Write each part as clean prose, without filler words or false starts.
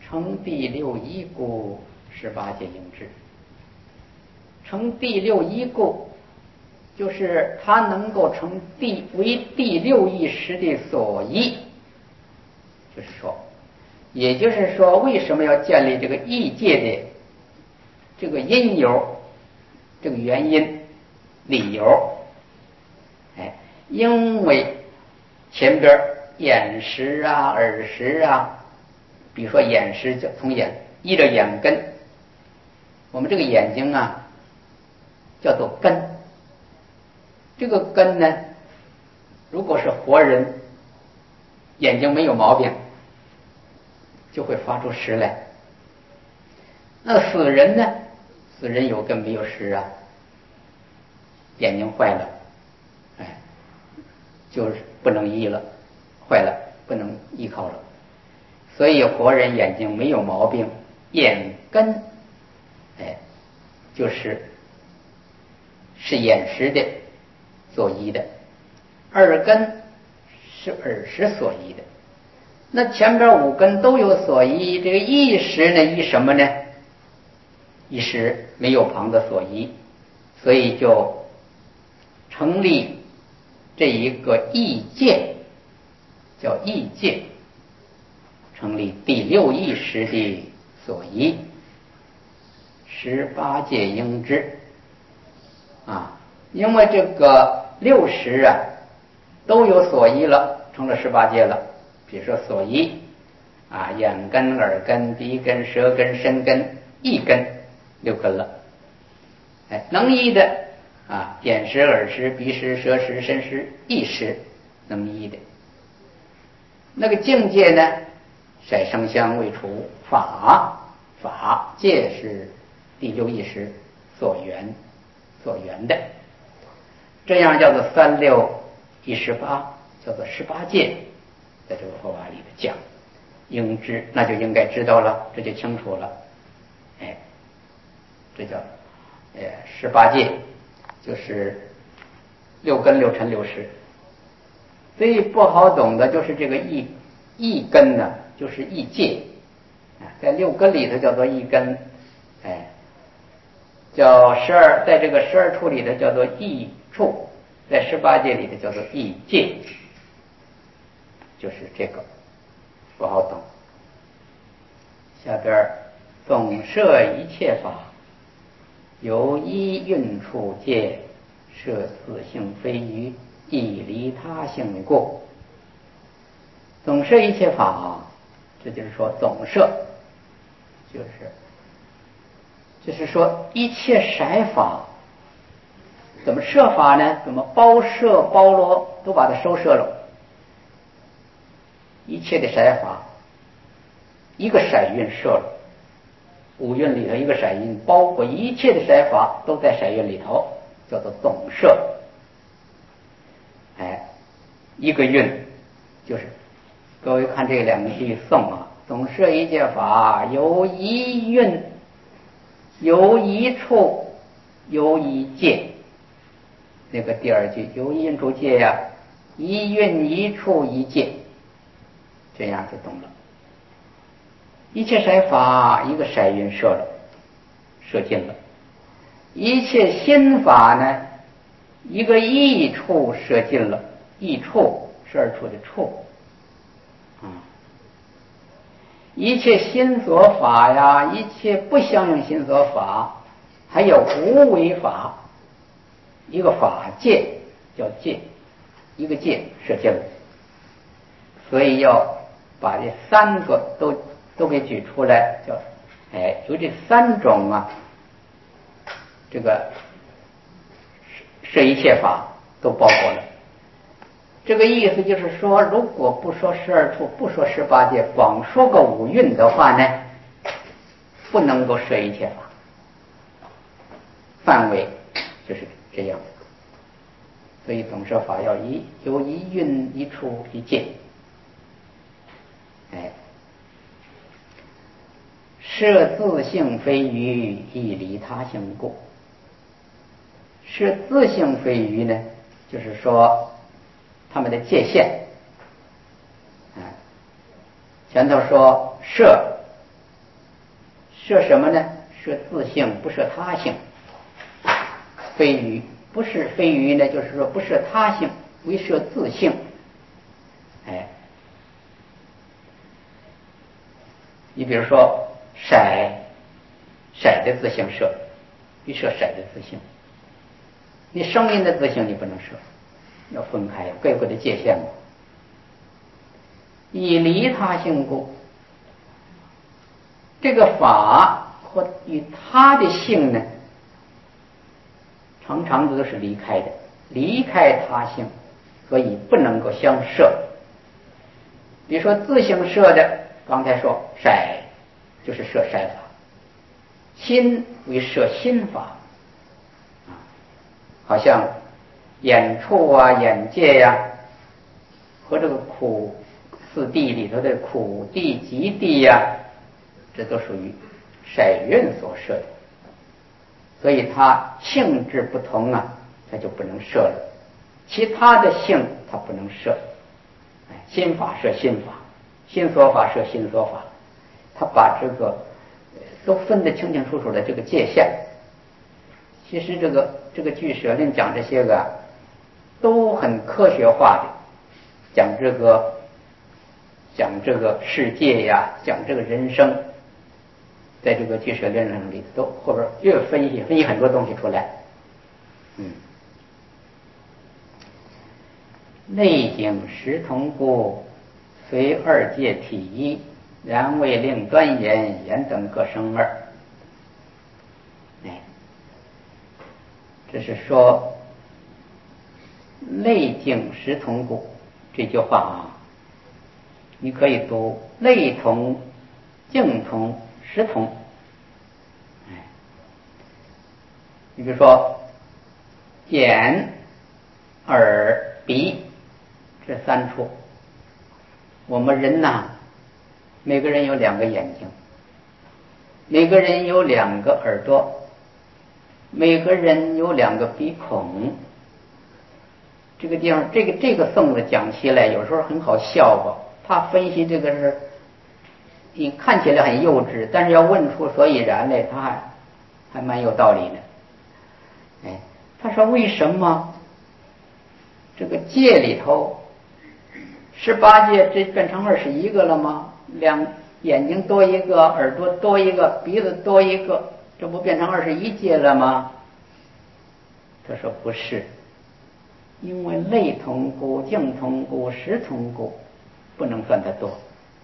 成第六一故，18界应知。成第六一故，就是它能够成为第六意识的所依。也就是说，为什么要建立这个意界的这个因由，这个原因、理由？因为前边眼识啊、耳识啊，比如说眼识就从依着眼根，我们这个眼睛啊叫做根。这个根呢，如果是活人，眼睛没有毛病，就会发出识来。那死人呢？死人有根没有识啊，眼睛坏了，就是不能依了，坏了不能依靠了。所以活人眼睛没有毛病，眼根就是眼识的所依的，耳根是耳识所依的。那前边五根都有所依，这个意识呢依什么呢？意识没有旁的所依，所以就成立这一个意界，叫意界，成立第六意识的所依，18界应知因为这个六识啊都有所依了，成了18界了。比如说所依眼根、耳根、鼻根、舌根、身根、意根，6根了。能依的眼识、耳识、鼻识、舌识、身识、意识，能依的。那个境界呢，色声香味触法界是第六意识所缘的，这样叫做36、18，叫做18界。在这个佛法里的讲应知，那就应该知道了，这就清楚了。这叫18界，就是6根、6尘、6识。最不好懂的就是这个意根呢，就是意界在6根里头叫做意根，叫12，在这个12处里头叫做意处，在18界里头叫做意界，就是这个不好懂。下边总摄一切法，由一运处界，摄自性非余，亦离他性故。总摄一切法，这就是说总摄，就是说一切色法怎么摄法呢？怎么包摄包罗都把它收摄了。一切的色法，一个色蕴摄了，五蕴里头一个色蕴包括一切的色法都在色蕴里头，叫做总摄。一个蕴就是各位看这两个句颂总摄一切法，由一蕴，由一处，由一界。那个第二句由一蕴处界一蕴一处一界，这样就懂了。一切色法一个色蕴摄尽了，一切心法呢一个意处摄尽了，意处12处的处一切心所法一切不相应心所法，还有无为法，一个法界叫界，一个界摄尽了。所以要把这3个都给举出来，叫有这3种这个摄一切法都包括了。这个意思就是说，如果不说12处，不说18界，光说个五蕴的话呢，不能够摄一切法，范围就是这样。所以总摄法要由一蕴一处一界。摄自性非余，亦离他性故。摄自性非余呢，就是说他们的界限。前头说摄摄什么呢？摄自性，不摄他性。非余，不是非余呢，就是说不摄他性，唯摄自性。你比如说色的自性摄，你摄色的自性，你声音的自性你不能摄，要分开，各有各的界限嘛。以离他性故，这个法或与他的性呢，常常都是离开的，离开他性，所以不能够相摄。比如说自性摄的，刚才说色就是摄色法，心为摄心法，好像眼触啊、眼界呀，和这个苦四谛里头的苦谛、极谛呀，这都属于色蕴所摄的，所以它性质不同啊，它就不能摄了。其他的性它不能摄，心法摄心法，心所法摄心所法，它把这个都分得清清楚楚的这个界限。其实这个俱舍论讲这些个都很科学化的，讲这个世界呀，讲这个人生，在这个俱舍论里都后边越分析很多东西出来。内景实同故，随二界体一，然未令端言，言等各生二。这是说内境实同故这句话啊，你可以读内同、境同、实同。你比如说眼、耳、鼻这三处，我们人呐，每个人有两个眼睛，每个人有两个耳朵，每个人有两个鼻孔。这个地方，这个颂子讲起来有时候很好笑吧。他分析这个是，你看起来很幼稚，但是要问出所以然来，他还蛮有道理的。他说为什么这个界里头18界这变成21个了吗？眼睛多一个，耳朵多一个，鼻子多一个，这不变成21界了吗？他说不是，因为类同故、境同故、实同故，不能算得多。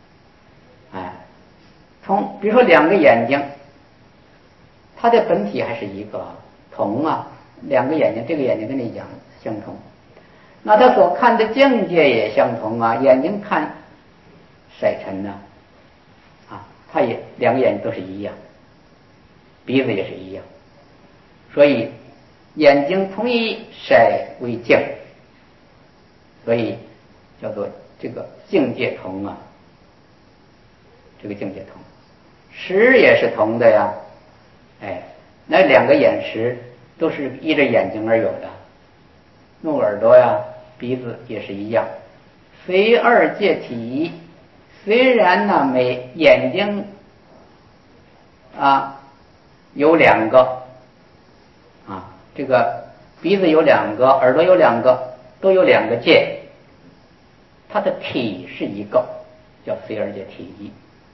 比如说两个眼睛，它的本体还是一个同啊，两个眼睛，这个眼睛跟你讲相同，那他所看的境界也相同啊。眼睛看色尘呢，它也两个眼睛都是一样，鼻子也是一样，所以眼睛同一色为境，所以叫做这个境界同啊，这个境界同，识也是同的呀。那两个眼识都是依着眼睛而有的，弄耳朵呀、鼻子也是一样，随二界体。虽然呢，每眼睛有两个这个鼻子有两个，耳朵有两个，都有两个界，它的体是一个，叫随二界体一。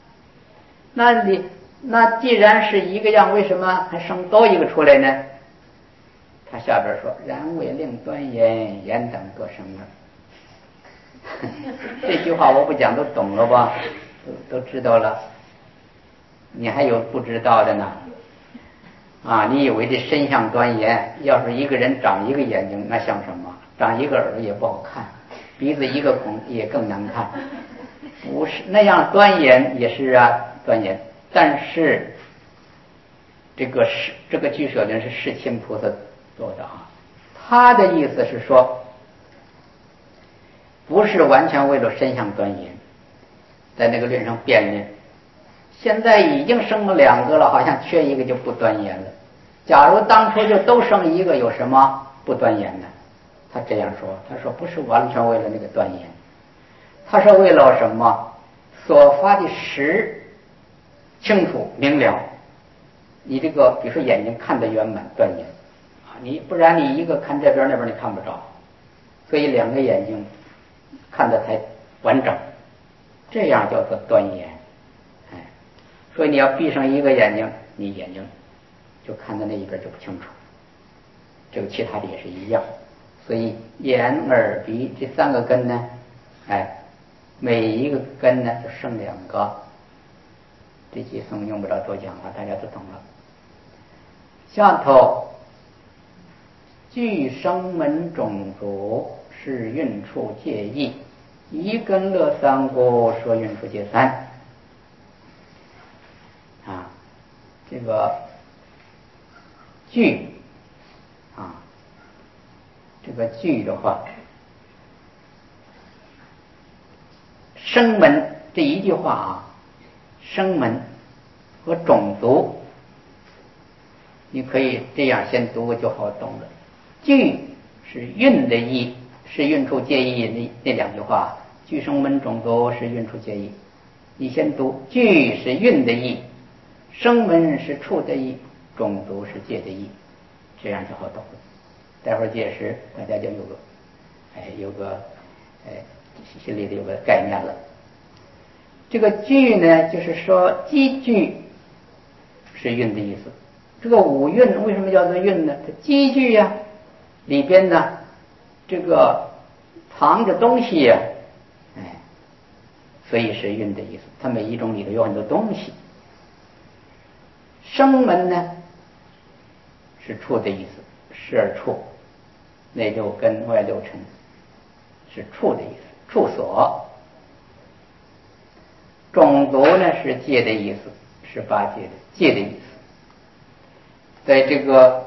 那既然是一个样，为什么还生多一个出来呢？他下边说：“然未令端言，言等各生二。”这句话我不讲都懂了吧？都知道了。你还有不知道的呢？你以为这身相端严，要是一个人长一个眼睛，那像什么？长一个耳朵也不好看，鼻子一个孔也更难看。不是那样端严，也是端严。但是这个俱舍论是世亲菩萨做的他的意思是说，不是完全为了身相端严，在那个论上辩论。现在已经生了两个了，好像缺一个就不端严了。假如当初就都生一个，有什么不端严呢？他这样说，他说不是完全为了那个端严，他是为了什么？所发的识清楚明了， 你这个比如说眼睛看得圆满端严啊，你不然你一个看这边那边你看不着，所以两个眼睛看得才完整，这样叫做端严。哎，所以你要闭上一个眼睛，你眼睛就看到那一边就不清楚。这个其他的也是一样，所以眼耳鼻这三个根呢，哎，每一个根呢就生两个。这几颂用不着多讲了，大家都懂了。下头具声门种族是运处介意，一根乐三故说运处介三。啊，这个具啊，这个具的话，声门这一句话啊，声门和种族，你可以这样先读就好懂了。具是运的意，是运处介意那两句话，具声门种族是运处介意。你先读具是运的意，声门是处的意，种族是介的意，这样就好懂了。待会儿解释，大家就有个心里的有个概念了。这个具呢，就是说积聚是运的意思。这个五蕴为什么叫做运呢？它积聚呀，里边呢这个藏着东西呀，所以是运的意思。它每一种里头有很多东西。声门呢是处的意思，视而处，内六根外六尘是处的意思，处所。种族呢是界的意思，18界的界的意思。在这个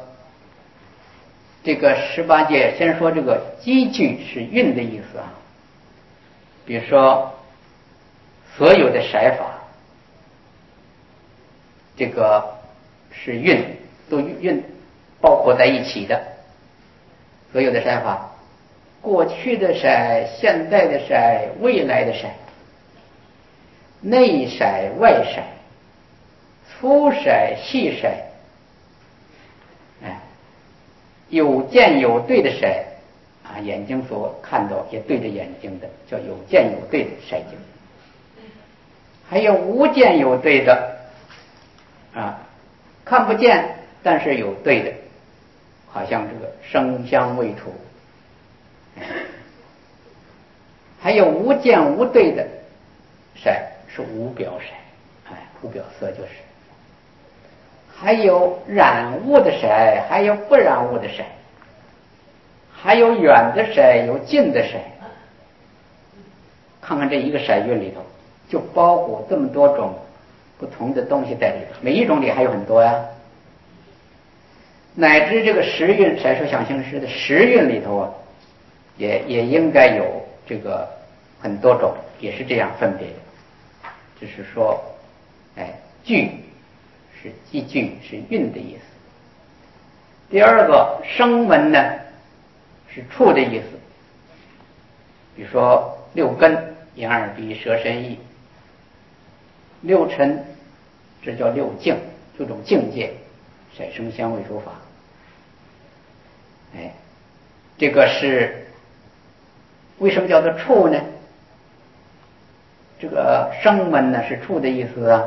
18界，先说这个积聚是运的意思啊。比如说所有的色法，这个是运，都运包括在一起的。所有的色法，过去的色、现在的色、未来的色，内色外色，粗色细色，有见有对的色啊，眼睛所看到也对着眼睛的，叫有见有对的色境。还有无见有对的啊，看不见但是有对的，好像这个声香味触。还有无见无对的色是无表色，无表色就是。还有染物的色，还有不染物的色，还有远的色，有近的色。看看这一个色蕴里头，就包括这么多种不同的东西在里头，每一种里还有很多呀。乃至这个识蕴，色受想行识的识蕴里头啊，也应该有这个很多种，也是这样分别的。就是说，聚是积聚是运的意思。第二个声门呢是处的意思。比如说六根，眼耳鼻舌身意，六尘，这叫六境，六种境界，色声香味触法。这个是为什么叫做处呢？这个声门呢是处的意思啊，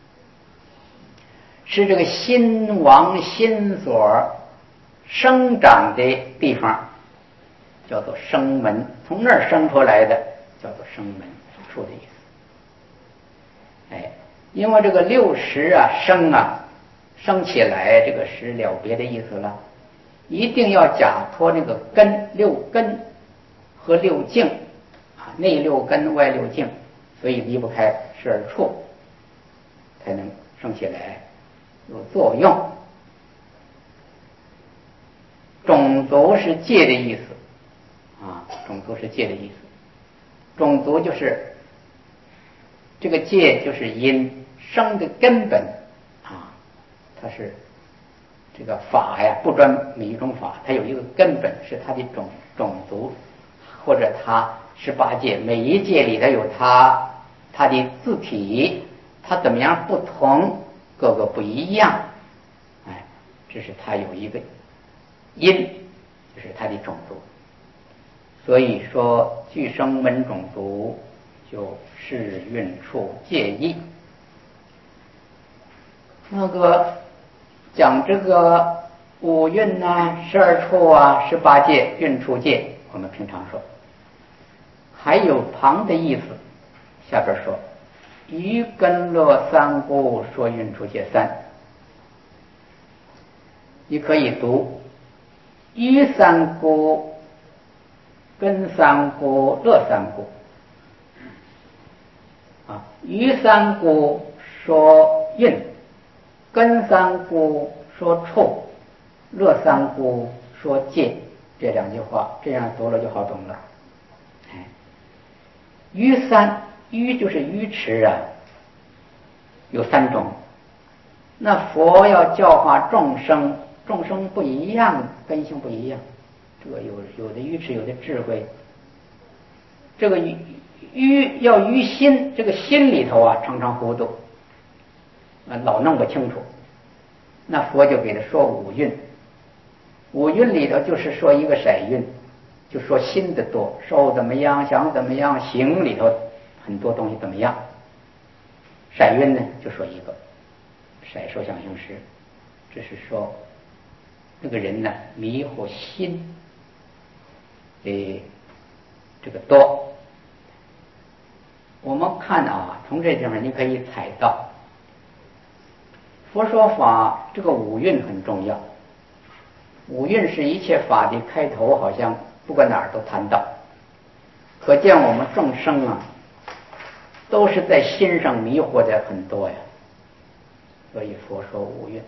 是这个心王心所生长的地方，叫做声门，从那儿生出来的叫做声门，是处的意思。因为这个六识啊生啊生起来，这个识了别的意思了，一定要假托那个根，六根和六境啊，内六根外六境，所以离不开识而处，才能生起来有作用。种族是界的意思啊，种族是界的意思。种族就是这个界，就是因生的根本啊，它是这个法呀，不专每一种法，它有一个根本是它的种族，或者它18界，每一界里头有它的字体，它怎么样不同，各个不一样， 只是它有一个因，就是它的种族。所以说俱生门种族就是运处介意。那个讲这个五运啊、12处啊、18界、运处界，我们平常说，还有旁的意思。下边说于根乐三故说运处界3，你可以读于三故、根三故、乐三故。于三故说运，根三故说处，乐三故说界。这2句话这样读了就好懂了。于三，于就是愚痴啊，有3种。那佛要教化众生，众生不一样，根性不一样，这个有的愚痴，有的智慧。这个愚要于心，这个心里头啊常常糊涂，老弄不清楚。那佛就给他说五蕴，五蕴里头就是说一个色蕴，就说心的多，受怎么样，想怎么样，行里头很多东西怎么样。色蕴呢就说一个色受想行识，这是说那个人呢迷惑心的这个多。我们看啊，从这地方你可以采到佛说法这个五蕴很重要。五蕴是一切法的开头，好像不管哪儿都谈到。可见我们众生啊都是在心上迷惑的很多呀，所以佛说五蕴。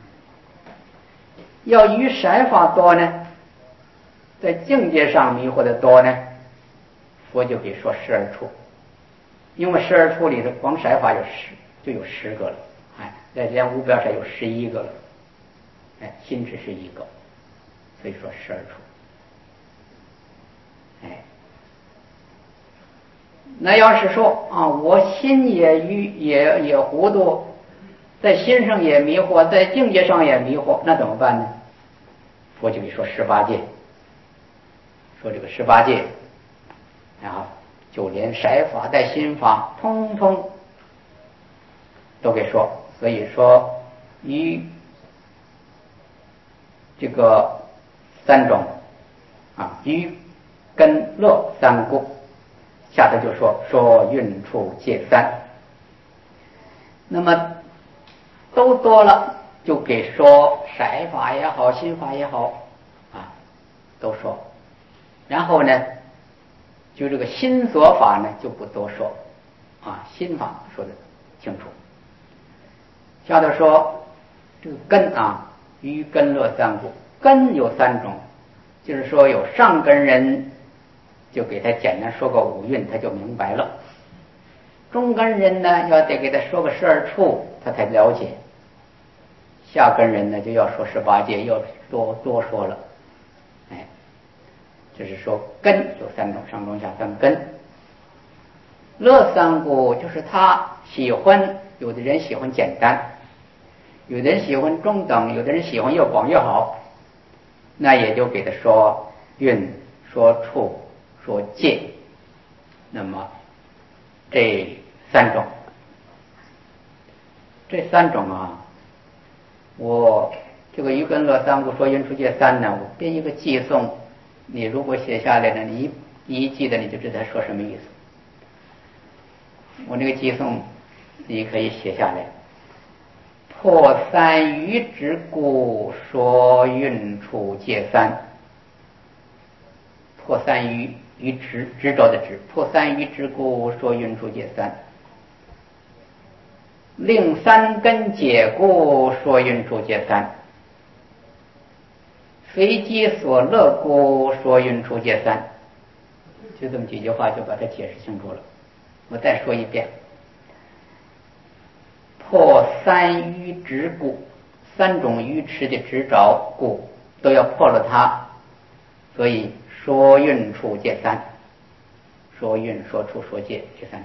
要于色法多呢，在境界上迷惑的多呢，佛就给说12处。因为12处里的光色法就有10个了，再加无表色有11个了，心只是一个，所以说12处。那要是说啊，我心也愚也糊涂，在心上也迷惑，在境界上也迷惑，那怎么办呢？佛就给说18界，说这个18界，然后就连色法带心法通通都给说。所以说于这个3种于根乐3故，下头就说运处界3。那么都多了，就给说色法也好，心法也好都说。然后呢就这个心所法呢就不多说心法说的清楚。下头说这个根于根乐3故，根有3种，就是说有上根人就给他简单说个五蕴，他就明白了。中根人呢要得给他说个12处，他才了解。下根人呢就要说18界，要多说了。就是说根有3种，上中下3根。乐3故就是他喜欢，有的人喜欢简单，有的人喜欢中等，有的人喜欢越广越好，那也就给他说蕴、说处、说界。那么这3种，我这个于根乐3故说运处界3呢，我编一个寄颂，你如果写下来了，你一记得你就知道他说什么意思。我那个寄颂你可以写下来。破3余之故说运处界3。破3余执着的执，破3余之故说运处界3。令3根解故说运处界3。随机所乐故说运处界3。就这么几句话就把它解释清楚了。我再说一遍。破3余执故，3种愚痴的执着故都要破了它，所以说运处界3。说运、说处、说界这3种。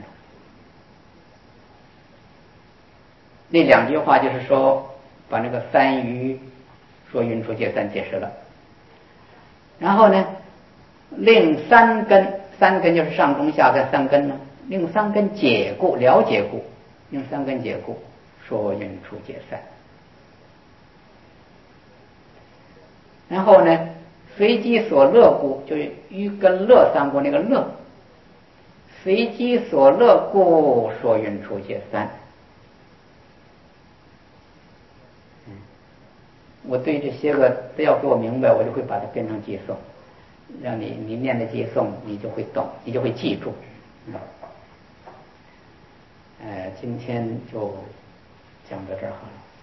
那2句话就是说把那个3余说云出界三解释了。然后呢，令三根，三根就是上中下根三根呢，令三根解故，了解故，令三根解故，说云出界三。然后呢，随机所乐故，就是于根乐三故那个乐，随机所乐故，说云出界三。我对这些个都要给我明白，我就会把它变成寄颂，让你念的寄颂，你就会懂，你就会记住。今天就讲到这儿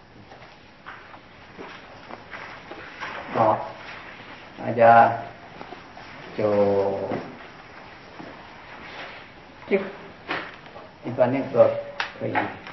好了。好，大家就这个，你把那个可以。